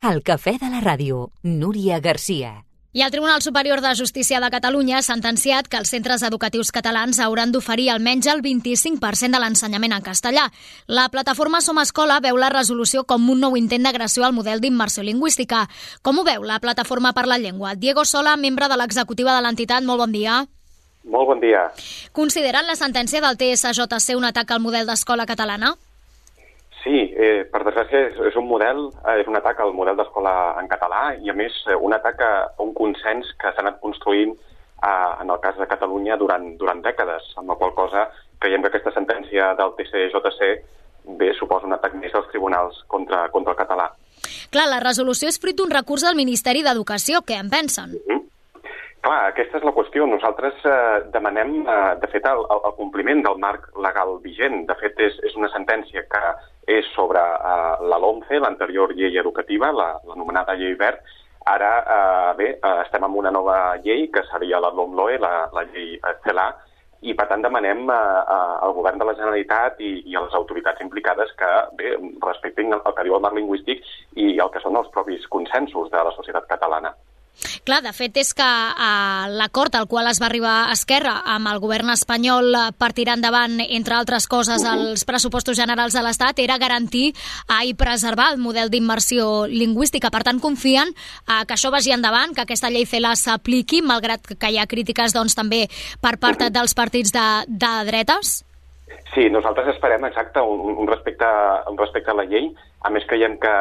Al Cafè de la Ràdio, Núria Garcia. I el Tribunal Superior de Justícia de Catalunya ha sentenciat que els centres educatius catalans hauran d'oferir almenys el 25% de l'ensenyament en castellà. La plataforma Som Escola veu la resolució com un nou intent d'agressió al model d'immersió lingüística. Com ho veu la Plataforma per la Llengua? Diego Sola, membre de l'executiva de l'entitat, molt bon dia. Molt bon dia. Consideren la sentència del TSJC un atac al model d'escola catalana? Sí, per desgràcia és un atac al model d'escola en català i, a més, un atac a un consens que s'ha anat construint en el cas de Catalunya durant dècades, amb la qual cosa creiem que aquesta sentència del TSJC suposa un atac més als tribunals contra el català. Clar, la resolució és fruit d'un recurs del Ministeri d'Educació. Què en pensen? Clar, aquesta és la qüestió. Nosaltres demanem, de fet, el compliment del marc legal vigent. De fet, és una sentència que és sobre la LOMCE, l'anterior llei educativa, l'anomenada llei Wert. Ara, estem amb una nova llei, que seria la LOMLOE, la llei CELA, i per tant demanem al govern de la Generalitat i a les autoritats implicades que respectin el que diu el marc lingüístic i el que són els propis consensos de la societat catalana. Clar, de fet és que l'acord al qual es va arribar Esquerra amb el govern espanyol per tirar endavant, entre altres coses, els pressupostos generals de l'Estat era garantir i preservar el model d'immersió lingüística. Per tant, confien que això vagi endavant, que aquesta llei CELA s'apliqui, malgrat que hi ha crítiques també per part dels partits de dretes? Sí, nosaltres esperem exacte un respecte a la llei. A més, creiem que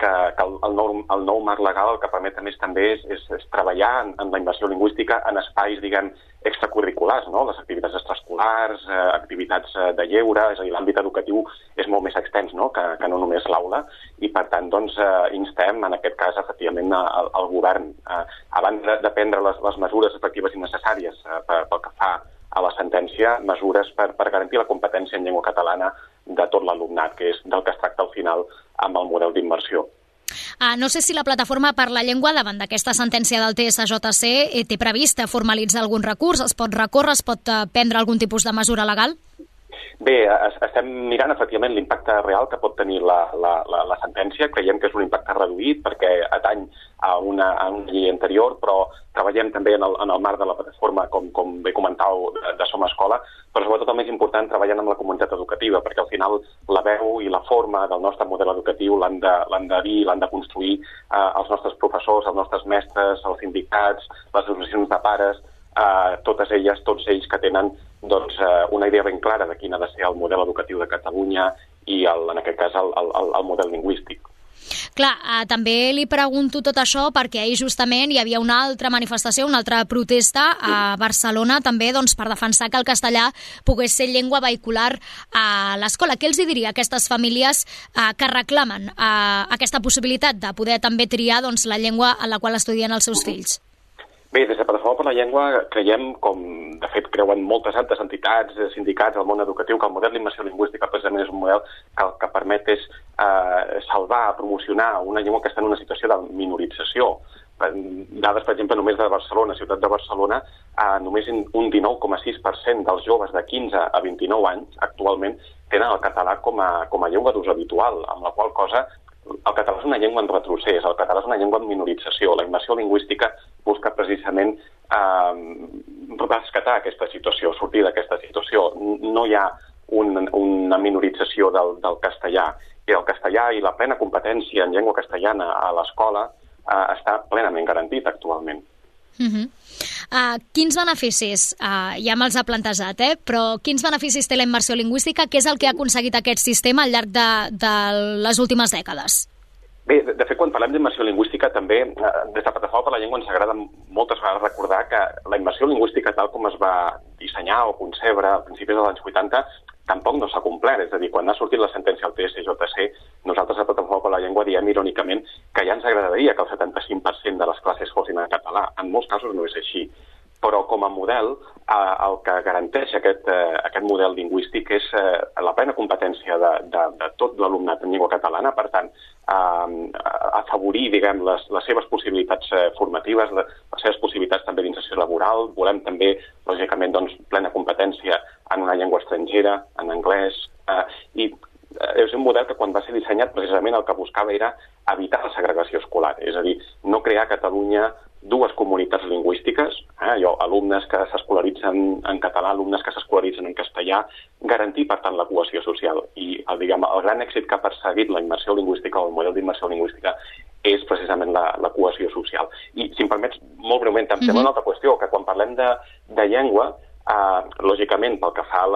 el nou marc legal el que permet a més també és treballar en la immersió lingüística en espais, extracurriculars, no? Les activitats extraescolars, activitats de lleure, és a dir, l'àmbit educatiu és molt més extens, no? Que no només l'aula, i per tant instem en aquest cas efectivament al govern, abans de prendre les mesures efectives i necessàries pel que fa a la sentència, mesures per garantir la competència en llengua catalana de tot l'alumnat, que és del que es tracta al final amb el model d'immersió. No sé si la Plataforma per la Llengua, davant d'aquesta sentència del TSJC, té previst formalitzar algun recurs? Es pot recórrer, es pot prendre algun tipus de mesura legal? Bé, estem mirant efectivament l'impacte real que pot tenir la sentència. Creiem que és un impacte reduït perquè atany a una llei anterior, però treballem també en el marc de la plataforma, com bé comentàveu, de Som Escola, però sobretot el més important, treballant amb la comunitat educativa, perquè al final la veu i la forma del nostre model educatiu l'han de dir, l'han de construir els nostres professors, els nostres mestres, els sindicats, les associacions de pares, totes elles, tots ells que tenen una idea ben clara de quin ha de ser el model educatiu de Catalunya i, en aquest cas, el model lingüístic. Clar, també li pregunto tot això perquè ahir justament hi havia una altra manifestació, una altra protesta a Barcelona també per defensar que el castellà pogués ser llengua vehicular a l'escola. Què els diria a aquestes famílies que reclamen aquesta possibilitat de poder també triar la llengua en la qual estudien els seus fills? Bé, des de Plataforma per la Llengua creiem, com de fet creuen moltes altres entitats, sindicats, el món educatiu, que el model d'immersió lingüística precisament és un model que el que permet és salvar, promocionar una llengua que està en una situació de minorització. Dades, per exemple, només de Barcelona, ciutat de Barcelona, només un 19,6% dels joves de 15 a 29 anys actualment tenen el català com a llengua d'ús habitual, amb la qual cosa el català és una llengua en retrocés, el català és una llengua en minorització. La immersió lingüística busca precisament rescatar aquesta situació, sortir d'aquesta situació. No hi ha una minorització del castellà. I el castellà i la plena competència en llengua castellana a l'escola està plenament garantit actualment. Quins beneficis, ja me'ls ha plantejat, però quins beneficis té la immersió lingüística? Què és el que ha aconseguit aquest sistema al llarg de les últimes dècades? Bé, de fet, quan parlem d'immersió lingüística, també des de Plataforma per la Llengua ens agrada moltes vegades recordar que la immersió lingüística, tal com es va dissenyar o concebre a principis dels anys 80, tampoc no s'ha complert. És a dir, quan ha sortit la sentència al TSJC, nosaltres a Plataforma per la Llengua diem irònicament que ja ens agradaria que el 75% de les classes fossin en català. En molts casos no és així. Però com a model, el que garanteix aquest model lingüístic és la plena competència de tot l'alumnat en llengua catalana, per tant, afavorir, les seves possibilitats formatives, les seves possibilitats també d'inserció laboral. Volem també, lògicament, plena competència en una llengua estrangera, en anglès, i és un model que quan va ser dissenyat precisament el que buscava era evitar la segregació escolar, és a dir, no crear a Catalunya dues comunitats lingüístiques, alumnes que s'escolaritzen en català, alumnes que s'escolaritzen en castellà, garantir, per tant, la cohesió social. I el gran èxit que ha perseguit la immersió lingüística o el model d'immersió lingüística és precisament la cohesió social. I, si em permets, molt breument, també una altra qüestió, que quan parlem de llengua, lògicament, pel que fa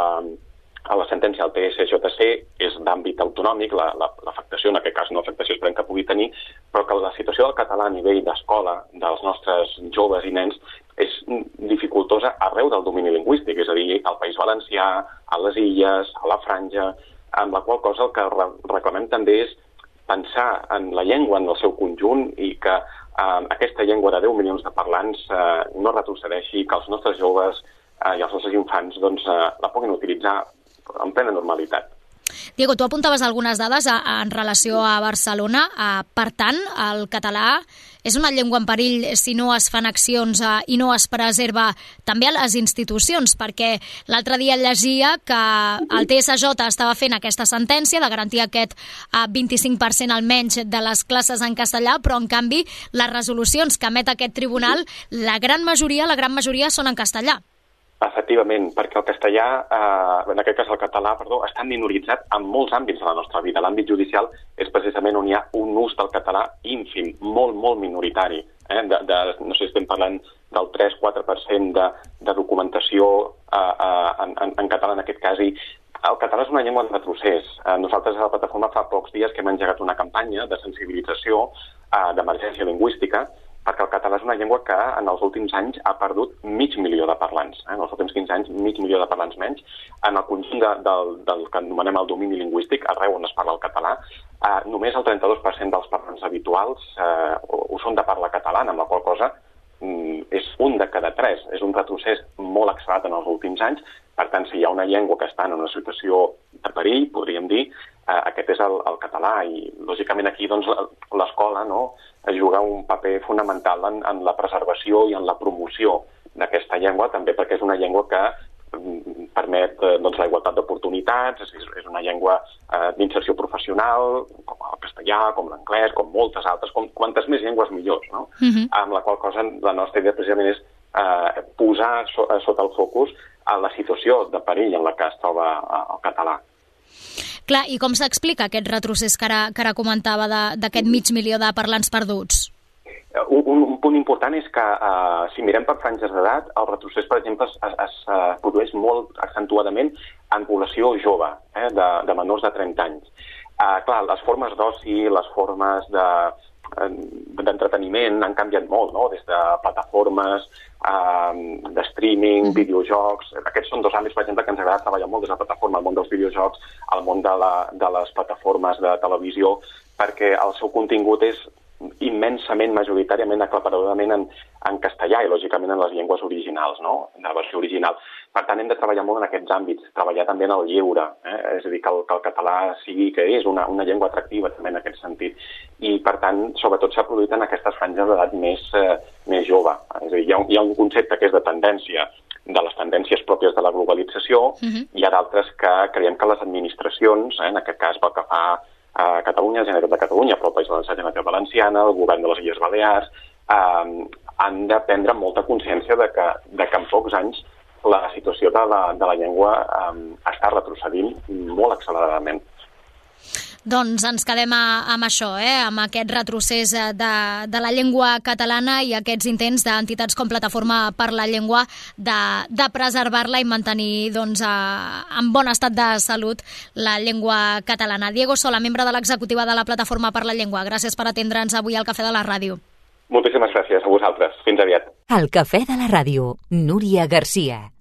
a la sentència del TSJC és d'àmbit autonòmic, l'afectació, en aquest cas no afectació esperem que pugui tenir, però que la situació del català a nivell d'escola dels nostres joves i nens és dificultosa arreu del domini lingüístic, és a dir, al País Valencià, a les Illes, a la Franja, amb la qual cosa el que reclamem també és pensar en la llengua en el seu conjunt i que aquesta llengua de 10 milions de parlants no retrocedeixi, que els nostres joves i els nostres infants la puguin utilitzar en plena normalitat. Diego, tu apuntaves algunes dades en relació a Barcelona. Per tant, el català és una llengua en perill si no es fan accions i no es preserva també a les institucions, perquè l'altre dia llegia que el TSJ estava fent aquesta sentència de garantir aquest 25% almenys de les classes en castellà, però en canvi les resolucions que emet aquest tribunal, la gran majoria són en castellà. Efectivament, perquè el castellà, en aquest cas el català, està minoritzat en molts àmbits de la nostra vida. L'àmbit judicial és precisament on hi ha un ús del català ínfim, molt, molt minoritari. No sé si estem parlant del 3-4% de documentació en català en aquest cas. I el català és una llengua en retrocés. Nosaltres a la plataforma fa pocs dies que hem engegat una campanya de sensibilització d'emergència lingüística, perquè el català és una llengua que en els últims anys ha perdut 500.000 de parlants. En els últims 15 anys, 500.000 de parlants menys. En el conjunt del que anomenem el domini lingüístic, arreu on es parla el català, només el 32% dels parlants habituals ho són de parla catalana, amb la qual cosa és un de cada 3. És un retrocés molt accelerat en els últims anys. Per tant, si hi ha una llengua que està en una situació de perill, podríem dir, aquest és el català. I, lògicament, aquí l'escola juga un paper fonamental en la preservació i en la promoció d'aquesta llengua, també perquè és una llengua que permet la igualtat d'oportunitats, és una llengua d'inserció professional, com el castellà, com l'anglès, com moltes altres, quantes més llengües millors, no? Amb la qual cosa la nostra idea precisament és posar sota el focus la situació de perill en la que es troba el català. Clar, i com s'explica aquest retrocés que ara comentava d'aquest 500.000 de parlants perduts? Un punt important és que si mirem per franges d'edat, el retrocés, per exemple, es produeix molt accentuadament en població jove, de menors de 30 anys. Clar, les formes d'oci, les formes d'entreteniment han canviat molt, no? Des de plataformes, de streaming, videojocs. Aquests són dos àmbits, per exemple, que ens agrada treballar molt des de la plataforma, el món dels videojocs, el món de les plataformes de televisió, perquè el seu contingut és immensament, majoritàriament, aclaparadorament en castellà i, lògicament, en les llengües originals, no? De la versió original. Per tant, hem de treballar molt en aquests àmbits, treballar també en el lleure, és a dir, que el català sigui, que és una llengua atractiva també en aquest sentit. I, per tant, sobretot s'ha produït en aquestes franges d'edat més jove. És a dir, hi ha un concepte que és de tendència, de les tendències pròpies de la globalització, hi ha d'altres que creiem que les administracions, en aquest cas pel que fa a Catalunya, Generalitat de Catalunya, però el País Valencià, Generalitat Valenciana, el govern de les Illes Balears, han de prendre molta consciència de que en pocs anys la situació de la llengua està retrocedint molt acceleradament. Doncs ens quedem amb això, amb aquest retrocés de la llengua catalana i aquests intents d'entitats com Plataforma per la Llengua de preservar-la i mantenir en bon estat de salut la llengua catalana. Diego Sola, membre de l'executiva de la Plataforma per la Llengua, gràcies per atendre'ns avui al Cafè de la Ràdio. Moltíssimes gràcies a vosaltres. Fins aviat. Al Cafè de la Ràdio, Núria Garcia.